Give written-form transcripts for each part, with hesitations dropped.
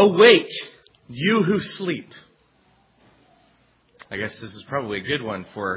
Awake, you who sleep. I guess this is probably a good one for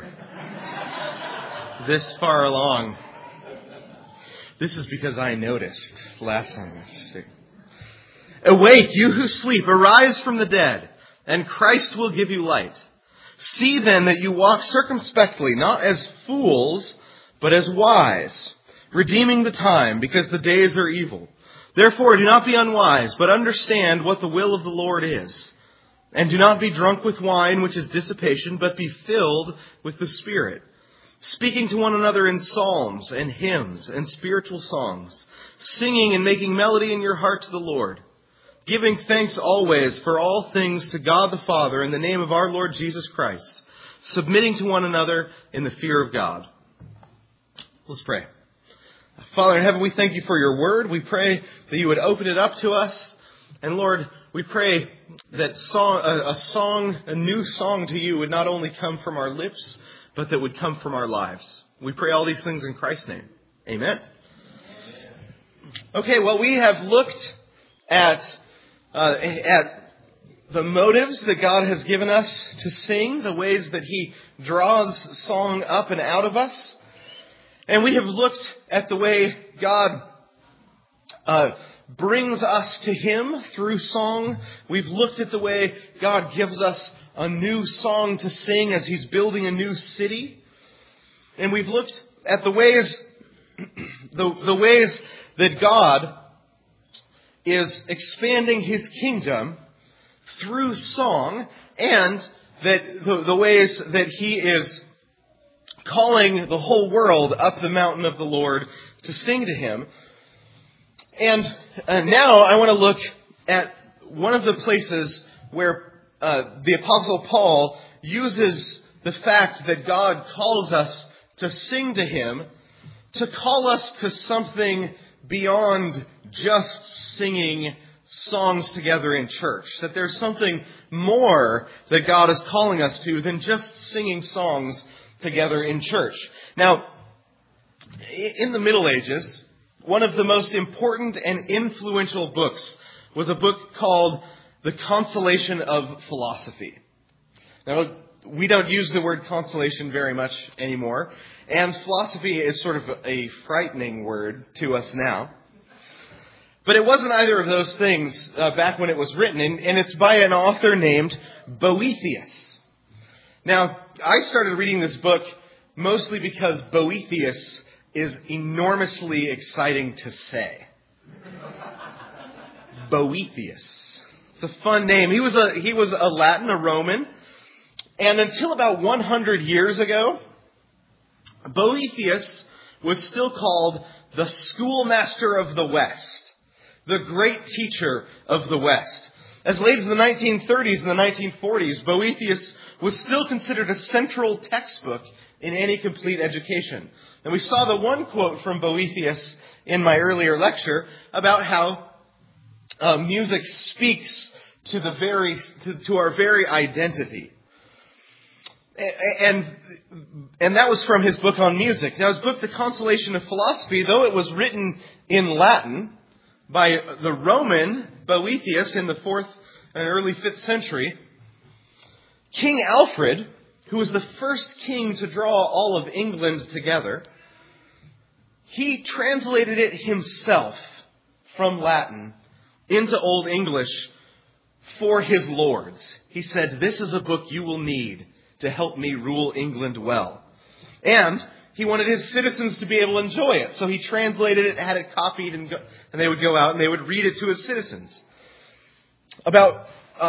this far along. This is because I noticed last time. Awake, you who sleep, arise from the dead, and Christ will give you light. See then that you walk circumspectly, not as fools, but as wise, redeeming the time, because the days are evil. Therefore, do not be unwise, but understand what the will of the Lord is. And do not be drunk with wine, which is dissipation, but be filled with the Spirit, speaking to one another in psalms and hymns and spiritual songs, singing and making melody in your heart to the Lord, giving thanks always for all things to God the Father in the name of our Lord Jesus Christ, submitting to one another in the fear of God. Let's pray. Father in heaven, we thank you for your word. We pray that you would open it up to us. And Lord, we pray that a new song to you would not only come from our lips, but that would come from our lives. We pray all these things in Christ's name. Amen. Okay, well, we have looked at the motives that God has given us to sing, the ways that He draws song up and out of us. And we have looked at the way God brings us to Him through song. We've looked at the way God gives us a new song to sing as He's building a new city. And we've looked at the ways that God is expanding His kingdom through song, and that the ways that He is calling the whole world up the mountain of the Lord to sing to Him. And now I want to look at one of the places where the Apostle Paul uses the fact that God calls us to sing to Him to call us to something beyond just singing songs together in church. That there's something more that God is calling us to than just singing songs together in church. Now, in the Middle Ages, one of the most important and influential books was a book called The Consolation of Philosophy. Now, we don't use the word consolation very much anymore, and philosophy is sort of a frightening word to us now. But it wasn't either of those things back when it was written, and it's by an author named Boethius. Now, I started reading this book mostly because Boethius is enormously exciting to say. Boethius. It's a fun name. He was a Latin, a Roman, and until about 100 years ago, Boethius was still called the schoolmaster of the West, the great teacher of the West. As late as the 1930s and the 1940s, Boethius was still considered a central textbook in any complete education. And we saw the one quote from Boethius in my earlier lecture about how music speaks to our very identity. And that was from his book on music. Now, his book, The Consolation of Philosophy, though it was written in Latin by the Roman Boethius in the 4th and early 5th century, King Alfred, who was the first king to draw all of England together, he translated it himself from Latin into Old English for his lords. He said, "This is a book you will need to help me rule England well." And he wanted his citizens to be able to enjoy it. So he translated it, had it copied, and they would go out and they would read it to his citizens. About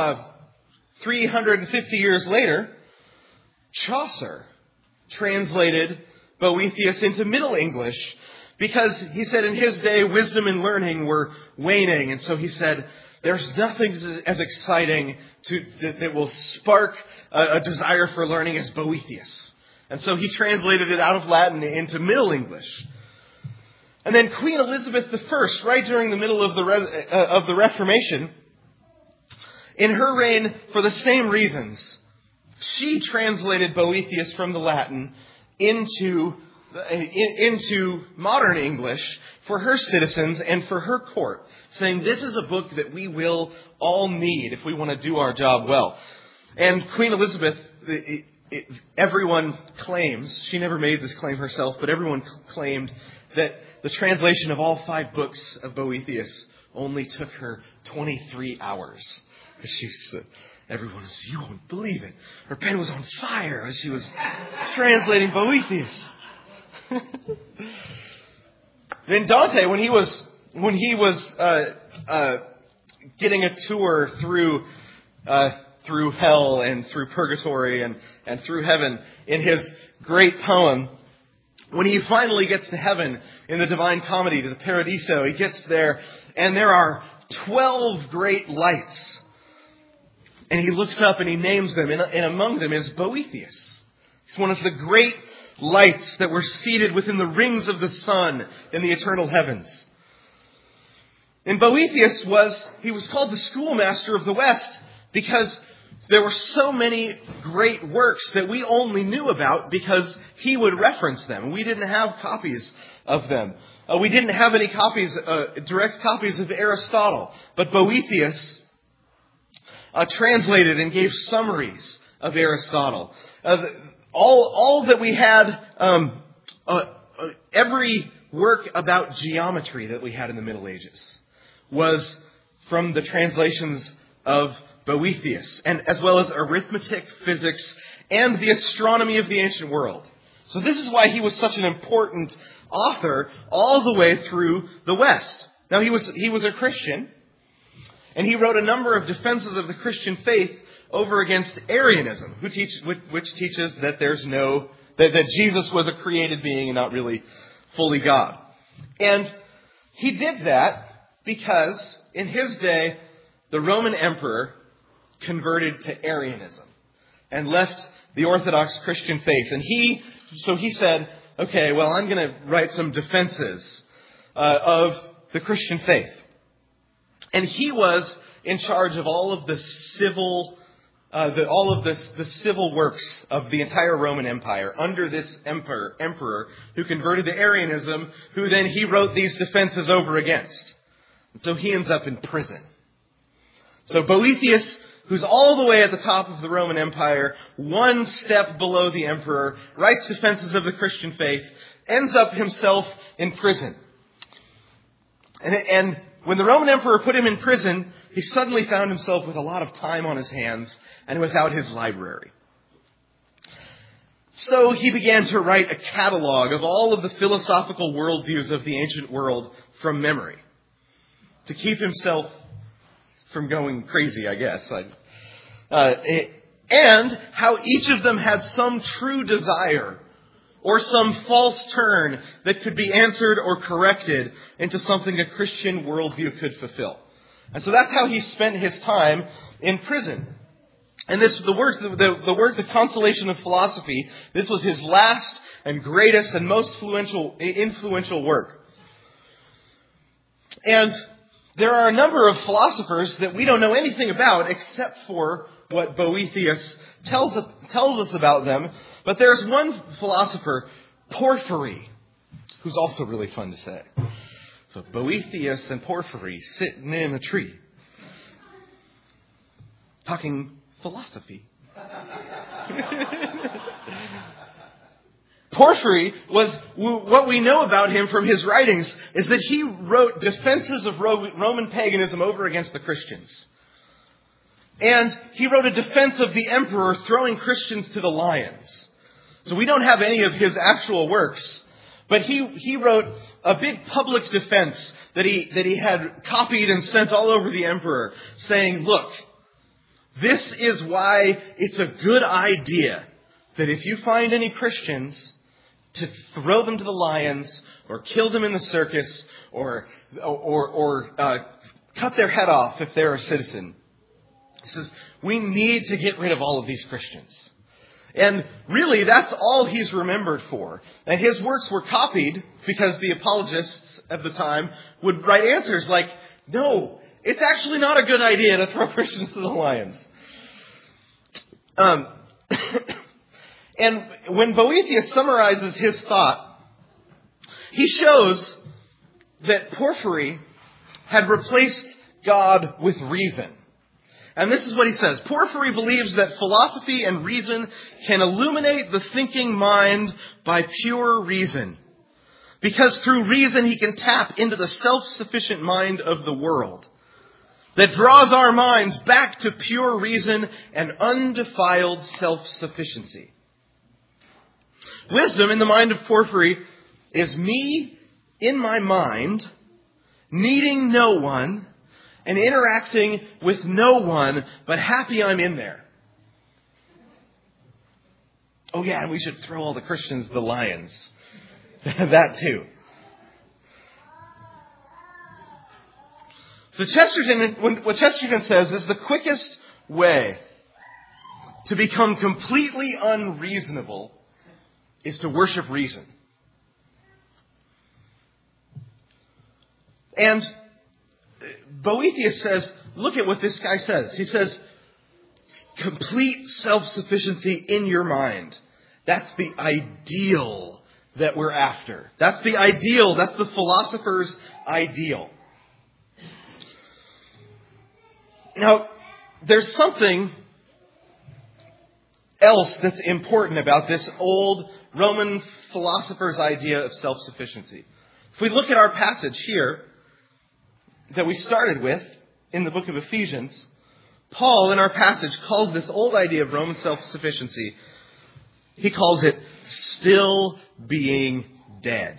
350 years later, Chaucer translated Boethius into Middle English because he said in his day wisdom and learning were waning. And so he said, there's nothing as exciting that will spark a desire for learning as Boethius. And so he translated it out of Latin into Middle English. And then Queen Elizabeth I, right during the middle of the Reformation, in her reign, for the same reasons, she translated Boethius from the Latin into into modern English for her citizens and for her court, saying this is a book that we will all need if we want to do our job well. And Queen Elizabeth, everyone claims, she never made this claim herself, but everyone claimed that the translation of all 5 books of Boethius only took her 23 hours. Everyone says, you won't believe it. Her pen was on fire as she was translating Boethius. Then Dante, when he was getting a tour through hell and through purgatory and through heaven in his great poem, when he finally gets to heaven in the Divine Comedy, to the Paradiso, he gets there and there are 12 great lights. And he looks up and he names them, and among them is Boethius. He's one of the great lights that were seated within the rings of the sun in the eternal heavens. And Boethius was called the schoolmaster of the West because there were so many great works that we only knew about because he would reference them. We didn't have copies of them. We didn't have any direct copies of Aristotle. But Boethius translated and gave summaries of Aristotle. All that we had, every work about geometry that we had in the Middle Ages was from the translations of Boethius, and as well as arithmetic, physics, and the astronomy of the ancient world. So this is why he was such an important author all the way through the West. Now he was a Christian, and he wrote a number of defenses of the Christian faith over against Arianism, which teaches that that Jesus was a created being and not really fully God. And he did that because in his day, the Roman emperor converted to Arianism and left the Orthodox Christian faith. And so he said, okay, well, I'm going to write some defenses of the Christian faith. And he was in charge of all of the civil works of the entire Roman Empire under this emperor who converted to Arianism, who then he wrote these defenses over against. And so he ends up in prison. So Boethius, who's all the way at the top of the Roman Empire, one step below the emperor, writes defenses of the Christian faith, ends up himself in prison. And when the Roman emperor put him in prison, he suddenly found himself with a lot of time on his hands and without his library. So he began to write a catalog of all of the philosophical worldviews of the ancient world from memory, to keep himself from going crazy, I guess. And how each of them had some true desire or some false turn that could be answered or corrected into something a Christian worldview could fulfill. And so that's how he spent his time in prison. And the Consolation of Philosophy, this was his last and greatest and most influential work. And there are a number of philosophers that we don't know anything about except for what Boethius tells us about them. But there's one philosopher, Porphyry, who's also really fun to say. So Boethius and Porphyry sitting in a tree, talking philosophy. Porphyry was, what we know about him from his writings is that he wrote defenses of Roman paganism over against the Christians. And he wrote a defense of the emperor throwing Christians to the lions. So we don't have any of his actual works, but he wrote a big public defense that he had copied and sent all over the emperor, saying, look, this is why it's a good idea that if you find any Christians, to throw them to the lions or kill them in the circus or cut their head off if they're a citizen. He says, we need to get rid of all of these Christians. And really, that's all he's remembered for. And his works were copied because the apologists of the time would write answers like, no, it's actually not a good idea to throw Christians to the lions. And when Boethius summarizes his thought he shows that Porphyry had replaced God with reason. And this is what he says. Porphyry believes that philosophy and reason can illuminate the thinking mind by pure reason. Because through reason he can tap into the self-sufficient mind of the world that draws our minds back to pure reason and undefiled self-sufficiency. Wisdom in the mind of Porphyry is me in my mind, needing no one, and interacting with no one, but happy I'm in there. Oh yeah, and we should throw all the Christians the lions. That too. So what Chesterton says is the quickest way to become completely unreasonable is to worship reason. And Boethius says, look at what this guy says. He says, complete self-sufficiency in your mind. That's the ideal that we're after. That's the ideal. That's the philosopher's ideal. Now, there's something else that's important about this old Roman philosopher's idea of self-sufficiency. If we look at our passage here that we started with in the book of Ephesians, Paul in our passage calls this old idea of Roman self-sufficiency, he calls it still being dead.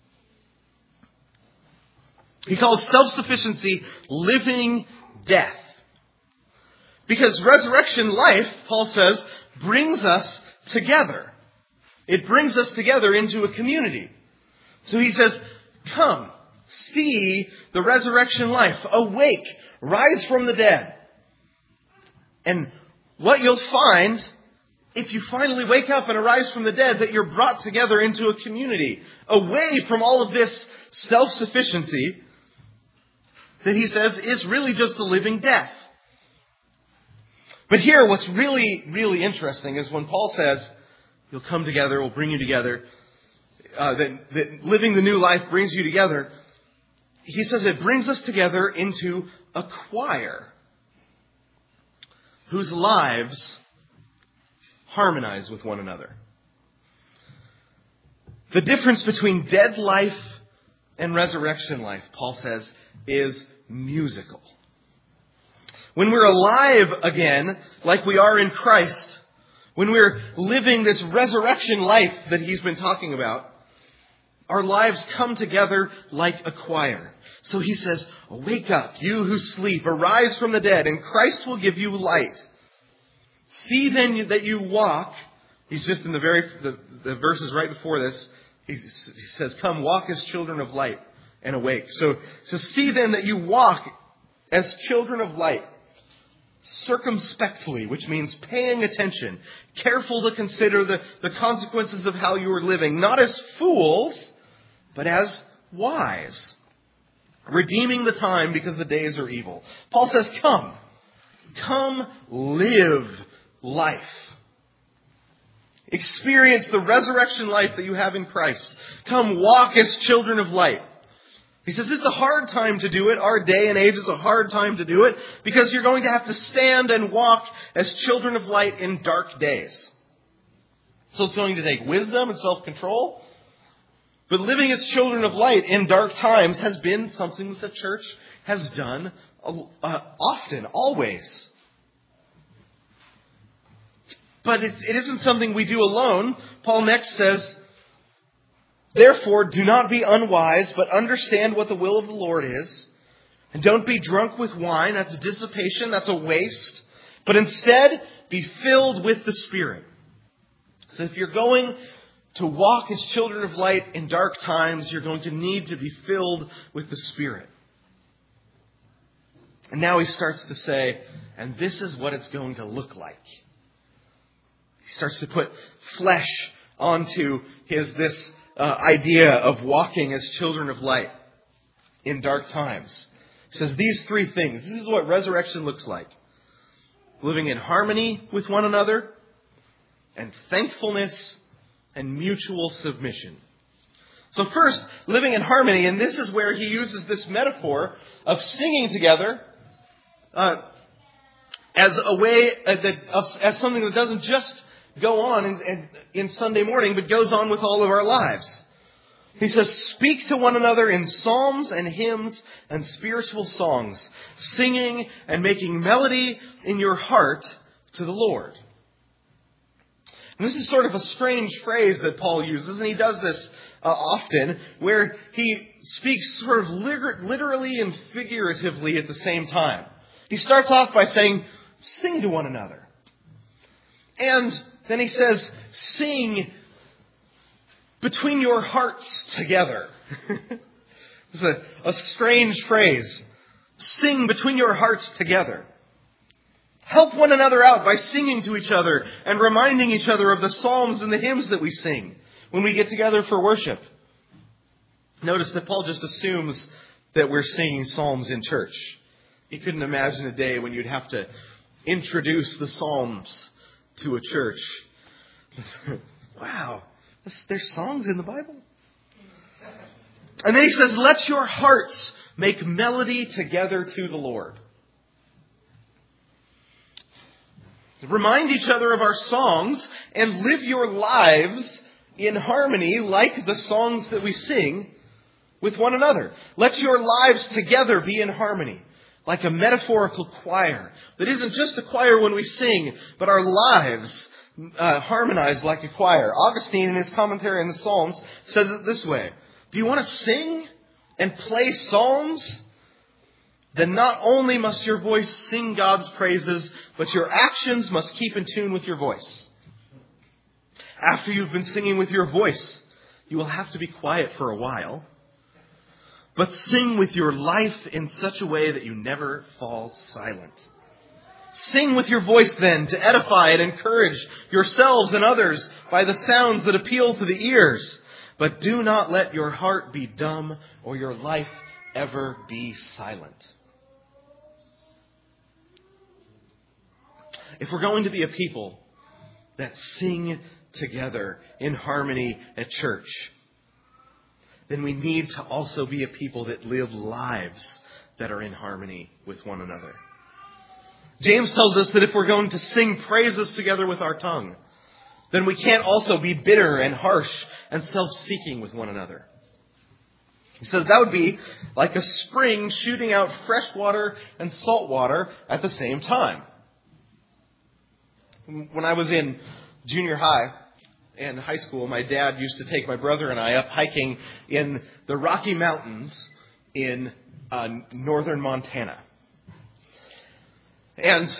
He calls self-sufficiency living death. Because resurrection life, Paul says, brings us together. It brings us together into a community. So he says, come, see the resurrection life. Awake, rise from the dead. And what you'll find, if you finally wake up and arise from the dead, that you're brought together into a community. Away from all of this self-sufficiency that he says is really just a living death. But here, what's really, really interesting is when Paul says, you'll come together, we'll bring you together, that living the new life brings you together. He says it brings us together into a choir whose lives harmonize with one another. The difference between dead life and resurrection life, Paul says, is musical. When we're alive again, like we are in Christ, when we're living this resurrection life that he's been talking about, our lives come together like a choir. So he says, wake up, you who sleep, arise from the dead, and Christ will give you light. See then that you walk. He's just in the verses right before this. He says, come walk as children of light and awake. So see then that you walk as children of light. Circumspectly, which means paying attention, careful to consider the consequences of how you are living, not as fools, but as wise, redeeming the time because the days are evil. Paul says, come live life. Experience the resurrection life that you have in Christ. Come walk as children of light. He says this is a hard time to do it. Our day and age is a hard time to do it because you're going to have to stand and walk as children of light in dark days. So it's going to take wisdom and self-control. But living as children of light in dark times has been something that the church has done often, always. But it isn't something we do alone. Paul next says, therefore, do not be unwise, but understand what the will of the Lord is. And don't be drunk with wine. That's dissipation. That's a waste. But instead, be filled with the Spirit. So if you're going to walk as children of light in dark times, you're going to need to be filled with the Spirit. And now he starts to say, and this is what it's going to look like. He starts to put flesh onto this idea of walking as children of light in dark times. He says these three things. This is what resurrection looks like. Living in harmony with one another, and thankfulness and mutual submission. So first, living in harmony, and this is where he uses this metaphor of singing together as a way as something that doesn't just go on in Sunday morning, but goes on with all of our lives. He says, speak to one another in psalms and hymns and spiritual songs, singing and making melody in your heart to the Lord. And this is sort of a strange phrase that Paul uses, and he does this often, where he speaks sort of literally and figuratively at the same time. He starts off by saying, sing to one another. And then he says, sing between your hearts together. It's a strange phrase. Sing between your hearts together. Help one another out by singing to each other and reminding each other of the psalms and the hymns that we sing when we get together for worship. Notice that Paul just assumes that we're singing psalms in church. He couldn't imagine a day when you'd have to introduce the psalms to a church. Wow, there's songs in the Bible? And then he says, let your hearts make melody together to the Lord. Remind each other of our songs and live your lives in harmony like the songs that we sing with one another. Let your lives together be in harmony, like a metaphorical choir that isn't just a choir when we sing, but our lives harmonize like a choir. Augustine, in his commentary on the Psalms, says it this way: do you want to sing and play psalms? Then not only must your voice sing God's praises, but your actions must keep in tune with your voice. After you've been singing with your voice, you will have to be quiet for a while, but sing with your life in such a way that you never fall silent. Sing with your voice then to edify and encourage yourselves and others by the sounds that appeal to the ears. But do not let your heart be dumb or your life ever be silent. If we're going to be a people that sing together in harmony at church, then we need to also be a people that live lives that are in harmony with one another. James tells us that if we're going to sing praises together with our tongue, then we can't also be bitter and harsh and self-seeking with one another. He says that would be like a spring shooting out fresh water and salt water at the same time. When I was in junior high and high school, my dad used to take my brother and I up hiking in the Rocky Mountains in northern Montana. And,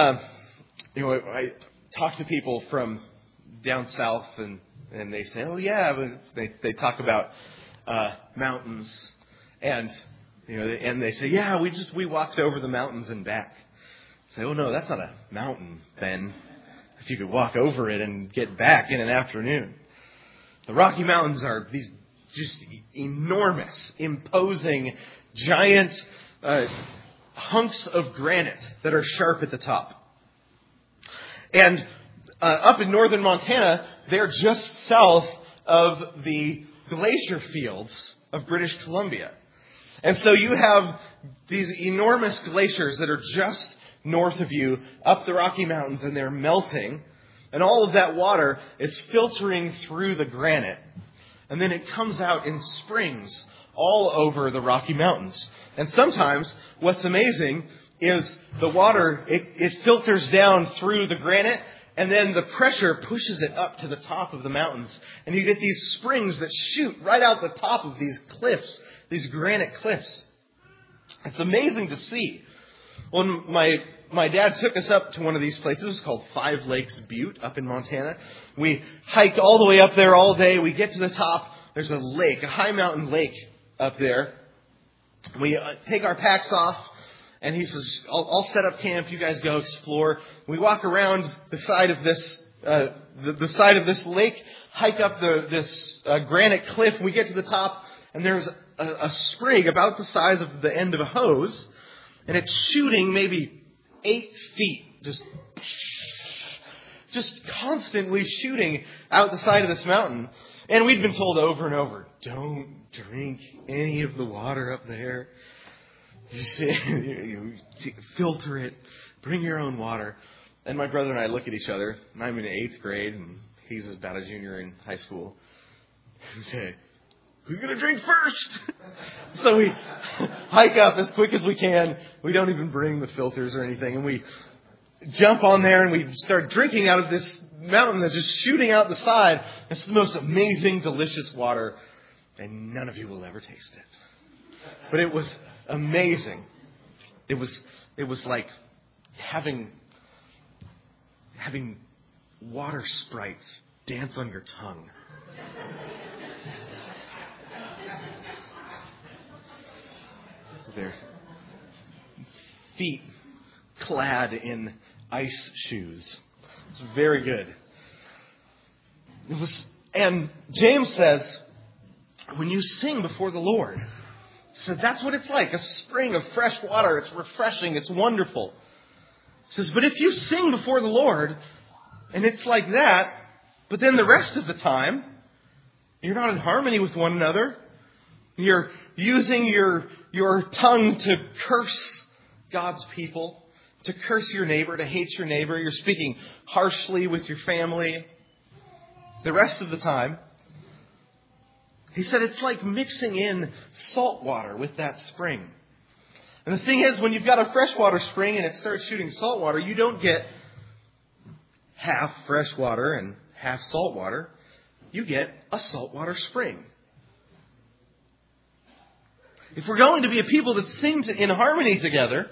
I talk to people from down south and they say, oh yeah, they talk about mountains and, and they say, yeah, we walked over the mountains and back. I say, oh no, that's not a mountain, Ben. If you could walk over it and get back in an afternoon. The Rocky Mountains are these just enormous, imposing, giant hunks of granite that are sharp at the top. And up in northern Montana, they're just south of the glacier fields of British Columbia. And so you have these enormous glaciers that are just north of you up the Rocky Mountains, and they're melting. And all of that water is filtering through the granite. And then it comes out in springs all over the Rocky Mountains. And sometimes what's amazing is the water, it filters down through the granite, and then the pressure pushes it up to the top of the mountains. And you get these springs that shoot right out the top of these cliffs, these granite cliffs. It's amazing to see. When my dad took us up to one of these places called Five Lakes Butte up in Montana. We hiked all the way up there all day. We get to the top. There's a lake, a high mountain lake up there. We take our packs off, and he says, I'll set up camp. You guys go explore. We walk around the side of this the side of this lake, hike up this granite cliff. We get to the top, and there's a spring about the size of the end of a hose, and it's shooting maybe 8 feet, just constantly shooting out the side of this mountain. And we'd been told over and over, don't drink any of the water up there. You filter it. Bring your own water. And my brother and I look at each other. And I'm in 8th grade, and he's about a junior in high school. We say, who's going to drink first? So we hike up as quick as we can. We don't even bring the filters or anything. And we jump on there and we start drinking out of this mountain that's just shooting out the side. It's the most amazing, delicious water. And none of you will ever taste it. But it was amazing. It was like having water sprites dance on your tongue. Their feet clad in ice shoes. It's very good. And James says, when you sing before the Lord, so that's what it's like, a spring of fresh water. It's refreshing. It's wonderful. He says, but if you sing before the Lord, and it's like that, but then the rest of the time, you're not in harmony with one another. You're using your tongue to curse God's people, to curse your neighbor, to hate your neighbor. You're speaking harshly with your family. The rest of the time, he said it's like mixing in salt water with that spring. And the thing is, when you've got a freshwater spring and it starts shooting salt water, you don't get half fresh water and half salt water. You get a saltwater spring. If we're going to be a people that sing in harmony together,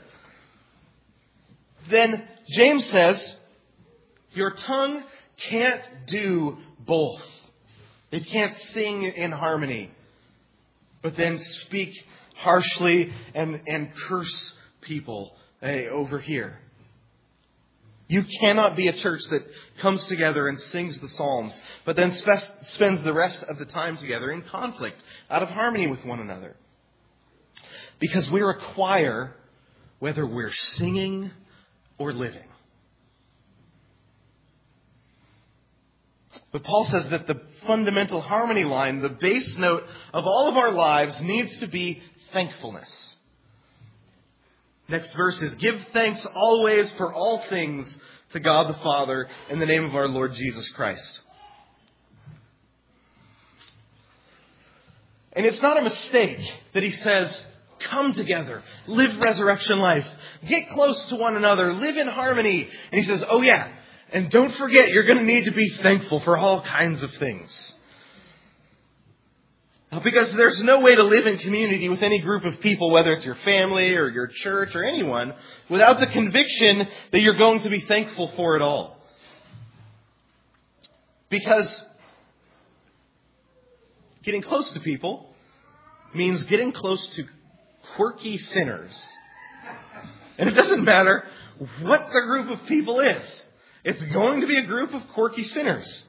then James says, your tongue can't do both. It can't sing in harmony, but then speak harshly and curse people over here. You cannot be a church that comes together and sings the Psalms, but then spends the rest of the time together in conflict, out of harmony with one another. Because we're a choir, whether we're singing or living. But Paul says that the fundamental harmony line, the base note of all of our lives, needs to be thankfulness. Next verse is, give thanks always for all things to God the Father in the name of our Lord Jesus Christ. And it's not a mistake that he says, come together, live resurrection life, get close to one another, live in harmony. And he says, oh yeah, and don't forget, you're going to need to be thankful for all kinds of things. Because there's no way to live in community with any group of people, whether it's your family or your church or anyone, without the conviction that you're going to be thankful for it all. Because getting close to people means getting close to quirky sinners. And it doesn't matter what the group of people is. It's going to be a group of quirky sinners.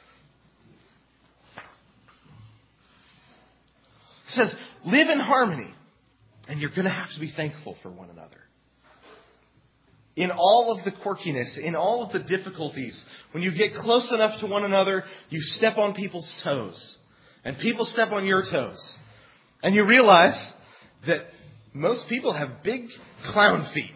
It says, live in harmony, and you're going to have to be thankful for one another. In all of the quirkiness, in all of the difficulties, when you get close enough to one another, you step on people's toes. And people step on your toes. And you realize that most people have big clown feet.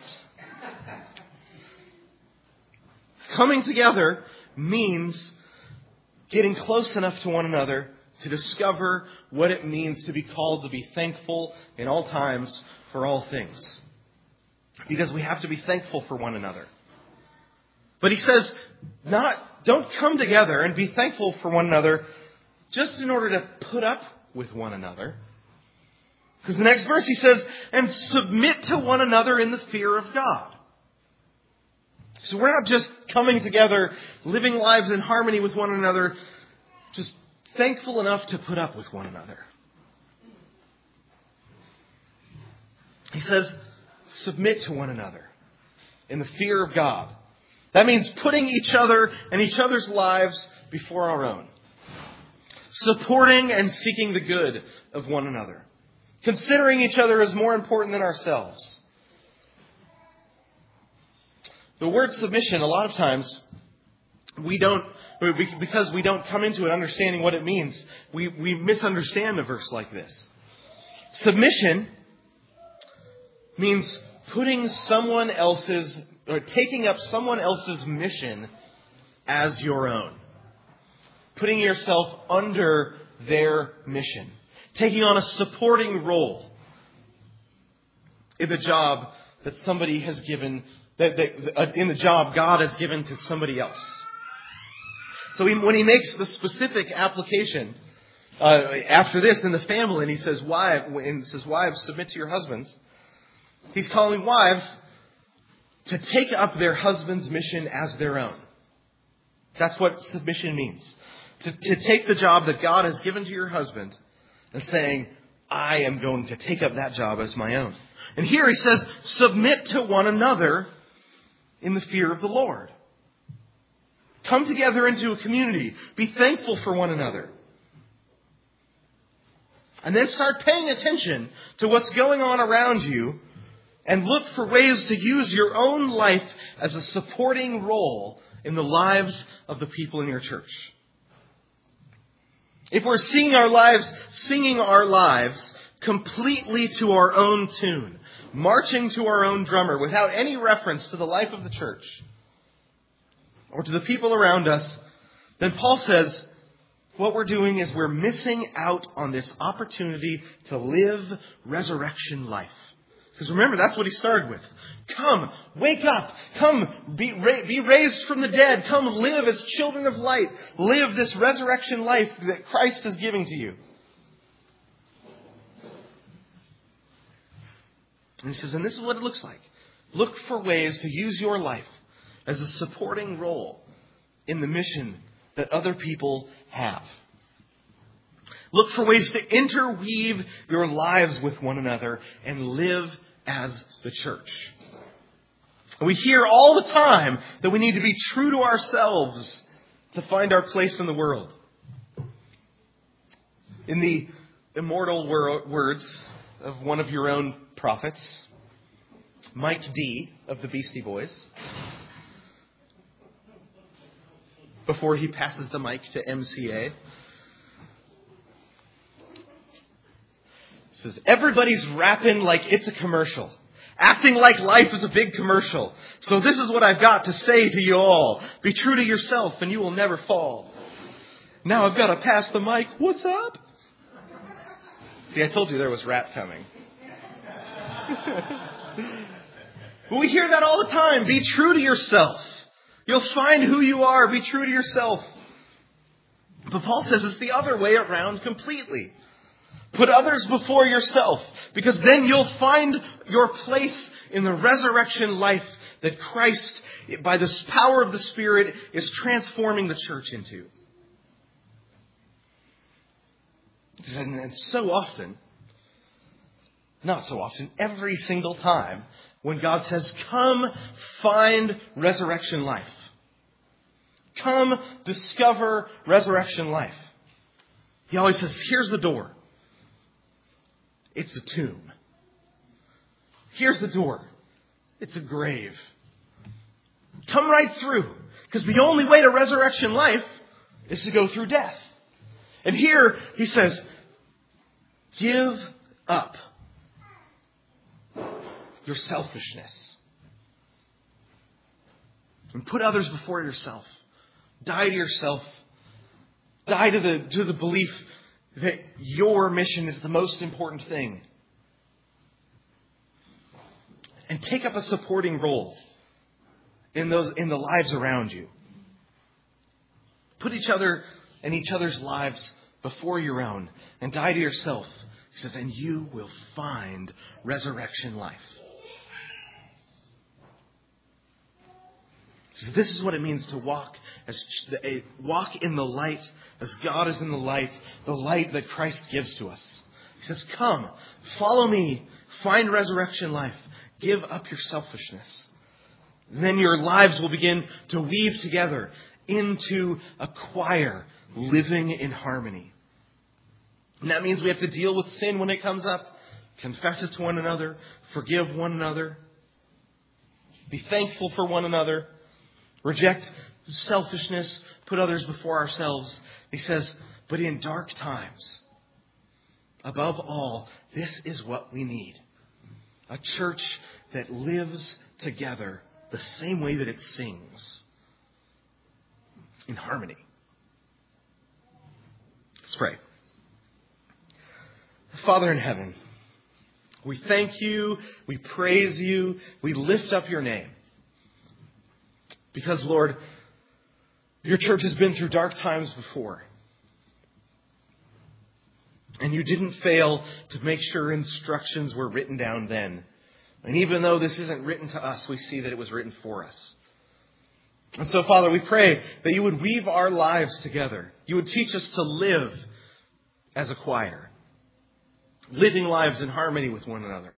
Coming together means getting close enough to one another to discover what it means to be called to be thankful in all times for all things. Because we have to be thankful for one another. But he says, don't come together and be thankful for one another just in order to put up with one another. Because the next verse he says, and submit to one another in the fear of God. So we're not just coming together, living lives in harmony with one another, just thankful enough to put up with one another. He says, submit to one another in the fear of God. That means putting each other and each other's lives before our own. Supporting and seeking the good of one another. Considering each other as more important than ourselves. The word submission, a lot of times, because we don't come into it understanding what it means, we misunderstand a verse like this. Submission means putting someone else's, or taking up someone else's mission as your own. Putting yourself under their mission. Taking on a supporting role in the job that somebody has given, in the job God has given to somebody else. So when he makes the specific application after this in the family, and he says, wives, submit to your husbands. He's calling wives to take up their husband's mission as their own. That's what submission means. To take the job that God has given to your husband and saying, I am going to take up that job as my own. And here he says, submit to one another in the fear of the Lord. Come together into a community. Be thankful for one another. And then start paying attention to what's going on around you and look for ways to use your own life as a supporting role in the lives of the people in your church. If we're singing our lives completely to our own tune, marching to our own drummer without any reference to the life of the church or to the people around us, then Paul says what we're doing is we're missing out on this opportunity to live resurrection life. Because remember, that's what he started with. Come, wake up. Come, be raised from the dead. Come, live as children of light. Live this resurrection life that Christ is giving to you. And he says, and this is what it looks like. Look for ways to use your life as a supporting role in the mission that other people have. Look for ways to interweave your lives with one another and live as the church. We hear all the time that we need to be true to ourselves to find our place in the world. In the immortal words of one of your own prophets, Mike D. of the Beastie Boys, before he passes the mic to MCA, says, everybody's rapping like it's a commercial. Acting like life is a big commercial. So this is what I've got to say to you all. Be true to yourself and you will never fall. Now I've got to pass the mic. What's up? See, I told you there was rap coming. But we hear that all the time. Be true to yourself. You'll find who you are. Be true to yourself. But Paul says it's the other way around completely. Put others before yourself, because then you'll find your place in the resurrection life that Christ, by the power of the Spirit, is transforming the church into. And so often, not so often, every single time, when God says, come find resurrection life. Come discover resurrection life. He always says, here's the door. It's a tomb. Here's the door. It's a grave. Come right through. Because the only way to resurrection life is to go through death. And here he says, give up your selfishness. And put others before yourself. Die to yourself. Die to the belief that your mission is the most important thing. And take up a supporting role in the lives around you. Put each other and each other's lives before your own and die to yourself. He says, and you will find resurrection life. So this is what it means to walk in the light as God is in the light that Christ gives to us. He says, come, follow me, find resurrection life, give up your selfishness. And then your lives will begin to weave together into a choir living in harmony. And that means we have to deal with sin when it comes up, confess it to one another, forgive one another, be thankful for one another, reject selfishness, put others before ourselves. He says, but in dark times, above all, this is what we need. A church that lives together the same way that it sings, in harmony. Let's pray. Father in heaven, we thank you, we praise you, we lift up your name. Because, Lord, your church has been through dark times before. And you didn't fail to make sure instructions were written down then. And even though this isn't written to us, we see that it was written for us. And so, Father, we pray that you would weave our lives together. You would teach us to live as a choir, living lives in harmony with one another.